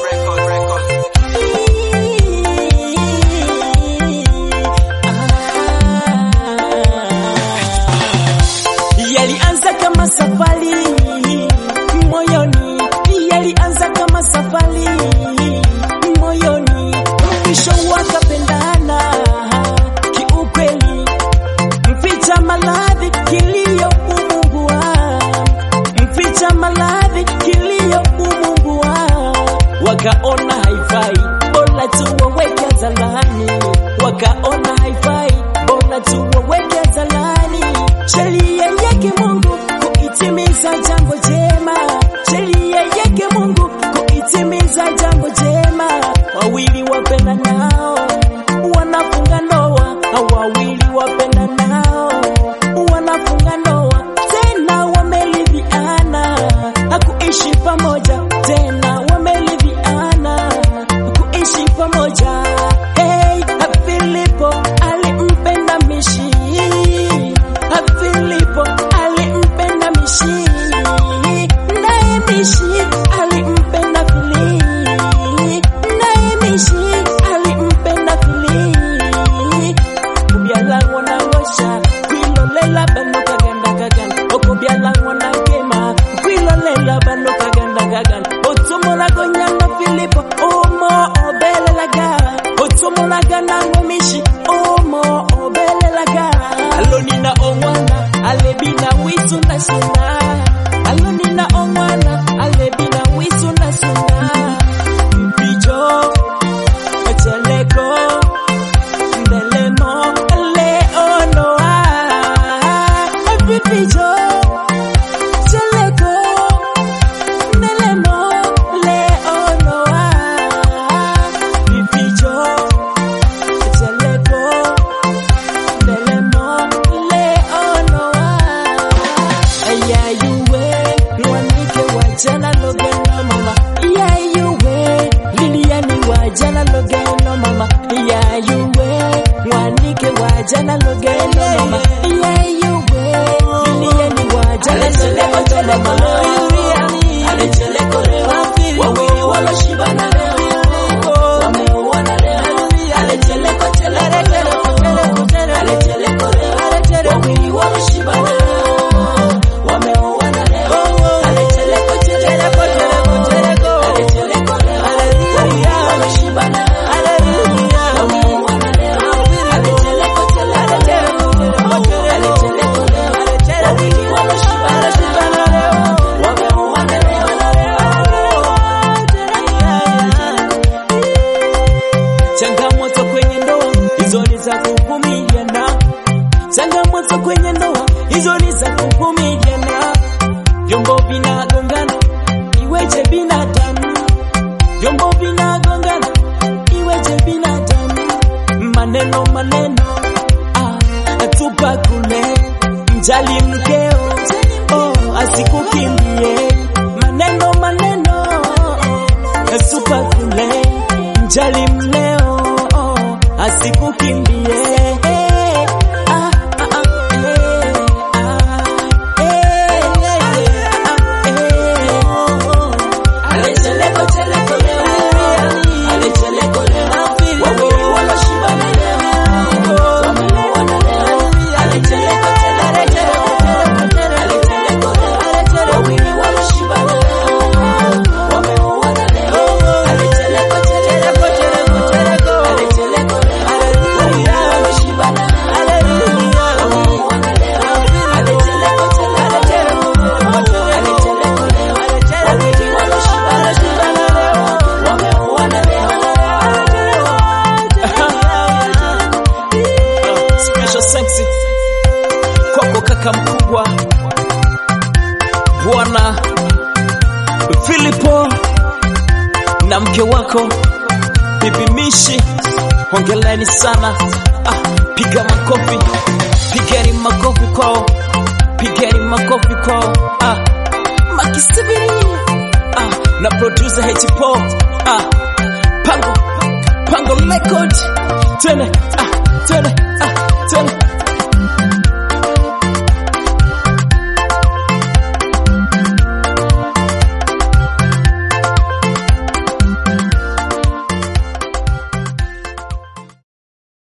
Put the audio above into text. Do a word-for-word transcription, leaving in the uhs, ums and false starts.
Yalianza kama safari moyoni, yalianza kama safari moyoni, mwisho wakapendana kiukweli, mficha maladhi kilio umungua, mficha maladhi kilio umungua, wakaona haifai bora tu waweke zalani, wakaona haifai bora tu waweke zalani. Sheria yake Mungu kuitimiza jambo jema, sheria yake Mungu kuitimiza jambo jema. Wawili wapenda nao wanafunga ndoa, wawili wapenda nao wanafunga ndoa, tena wameridhiana hakuishi pamoja, tena wameridhiana kuishi pamoja. Hey, Filipo alimpenda Mishi, Filipo alimpenda Mishi, naye Mishi alimpenda Fili, naye Mishi alimpenda Fili. Kubyala ngona ngosha kwilolela bano kaganda kaganda, okubyala ngona kema kwilolela bano kaganda kaganda, otomola gonyanga Filipo omo obelelaga, otomola ganango Mishi omo obelelaga. Alonina omwana alebina wisu na suna, alonina omwana alebina wisu na suna. Mpijo echeleko ndelemo leonoa, mpijo echeleko ndelemo leonoa, mpijo echeleko ndelemo leonoa. Ayayuwe mwanike wajana logeno mama, ayayuwe Liliani wajana logeno mama, ayayuwe mwanike wajana logeno mama, ayayuwe Liliani wajana logeno mama. Alecheleko leo wawili walioshibana leo wameoana leo, alecheleko cheleko alecheleko leo wawili walioshibana wameoana leo, alecheleko cheleko alecheleko leo wawili walioshibana wameoana leo, alecheleko cheleko alecheleko leo wawili walioshibana wameoana leo. Changamoto kwenye ndoa hizo ni za kuvumiliana, changamoto kwenye ndoa hizo ni za kuvumiliana. Vyombo vinagongana iweje binadamu, vyombo vinagongana iweje binadamu. Maneno maneno ah, atupa kule, mjali mkeo oh, asikukimbie. Maneno maneno atupa kule, mjali mleo oh, asikukimbie. Ah, ah, ah, eh, ah, eh, ah, ah, eh, oh. Alecheleko cheleko leo, alecheleko leo wawili walioshibana leo wameoana leo, alecheleko cheleko alecheleko leo wawili walioshibana leo wameoana leo, alecheleko cheleko alecheleko leo wawili walioshibana wameoana leo, alecheleko cheleko alecheleko leo wawili walioshibana wameoana leo. Special sexy kwako kaka mkubwa Bwana Filipo na mke wako Bibi Mishi, hongereni sana. Ah, piga makofi, pigeni makofi kwao, pigeni makofi kwao. Ah, Makisibiri ah, na producer H P O ah, Pango Pango Record, twende ah, twende ah, twende